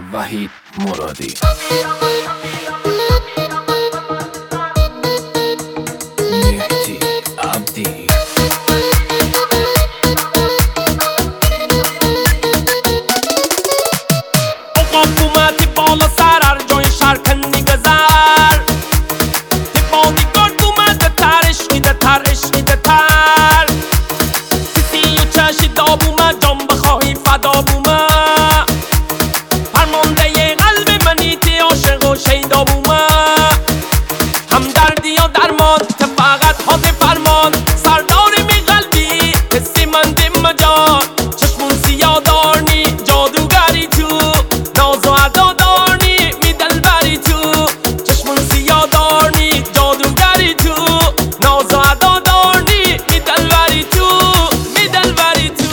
وحید مرادی. مهدی عبدی. عقاب اومدی بالا سر هر جای شهر کنی بزر تی بادیگارد اومده تر عشقیده تر عشقیده تر کسی و چشی داب اومد جان بخواهی فدا اومد فرمانده ی قلب منی تی عاشق و شیدا اومد هم دردی یا درمان ته فقط حاضر فرمان سرداری می قلبی حسی مندی مجان چشمون سیاه دارنی جادوگری تو ناز و ادا دارنی می دلبری تو چشمون سیاه دارنی جادوگری تو ناز و ادا دارنی می دلبری تو می دلبری تو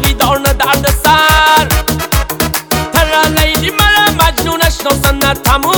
تموم